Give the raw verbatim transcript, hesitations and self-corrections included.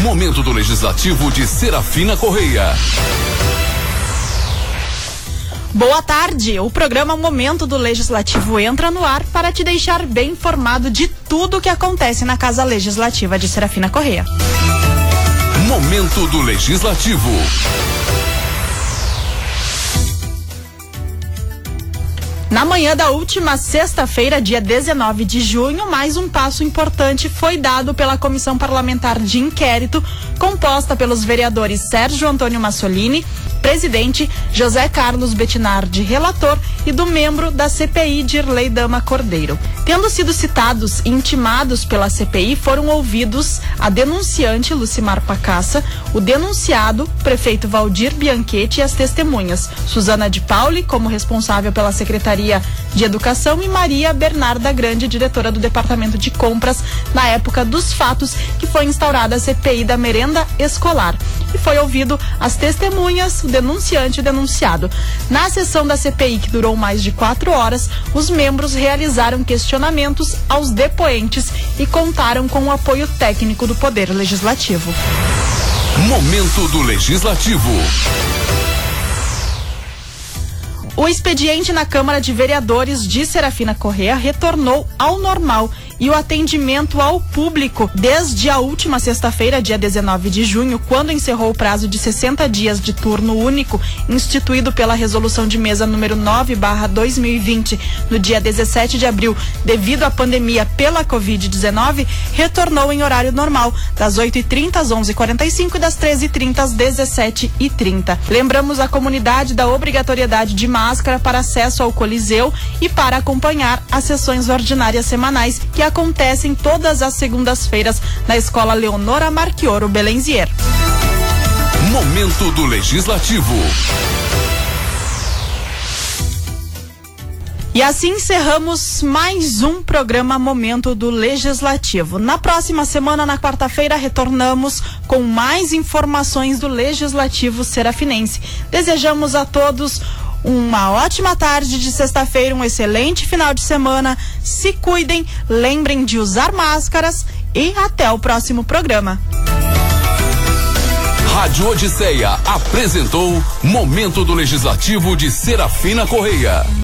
Momento do Legislativo de Serafina Correia. Boa tarde, o programa Momento do Legislativo entra no ar para te deixar bem informado de tudo o que acontece na Casa Legislativa de Serafina Correia. Momento do Legislativo. Na manhã da última sexta-feira, dia dezenove de junho, mais um passo importante foi dado pela Comissão Parlamentar de Inquérito, composta pelos vereadores Sérgio Antônio Massolini, presidente, José Carlos Bettinardi, relator, e do membro da C P I, Dirley Dama Cordeiro. Tendo sido citados e intimados pela C P I, foram ouvidos a denunciante Lucimar Pacassa, o denunciado, prefeito Valdir Bianchetti, e as testemunhas, Suzana de Pauli, como responsável pela Secretaria de Educação, e Maria Bernarda Grande, diretora do Departamento de Compras, na época dos fatos que foi instaurada a C P I da merenda escolar. E foi ouvido as testemunhas, o denunciante e o denunciado. Na sessão da C P I, que durou mais de quatro horas, os membros realizaram questionamentos aos depoentes e contaram com o apoio técnico do Poder Legislativo. Momento do Legislativo. O expediente na Câmara de Vereadores de Serafina Correia retornou ao normal e o atendimento ao público desde a última sexta-feira, dia dezenove de junho, quando encerrou o prazo de sessenta dias de turno único instituído pela resolução de mesa número nove barra dois mil e vinte no dia dezessete de abril, devido à pandemia pela covid dezenove, retornou em horário normal, das oito e trinta às onze e quarenta e cinco e das treze e trinta às dezessete e trinta. Lembramos a comunidade da obrigatoriedade de máscara para acesso ao Coliseu e para acompanhar as sessões ordinárias semanais que acontecem todas as segundas-feiras na Escola Leonora Marchioro Belenzier. Momento do Legislativo. E assim encerramos mais um programa Momento do Legislativo. Na próxima semana, na quarta-feira, retornamos com mais informações do Legislativo Serafinense. Desejamos a todos uma ótima tarde de sexta-feira, um excelente final de semana. Se cuidem, lembrem de usar máscaras e até o próximo programa. Rádio Odisseia apresentou Momento do Legislativo de Serafina Correia.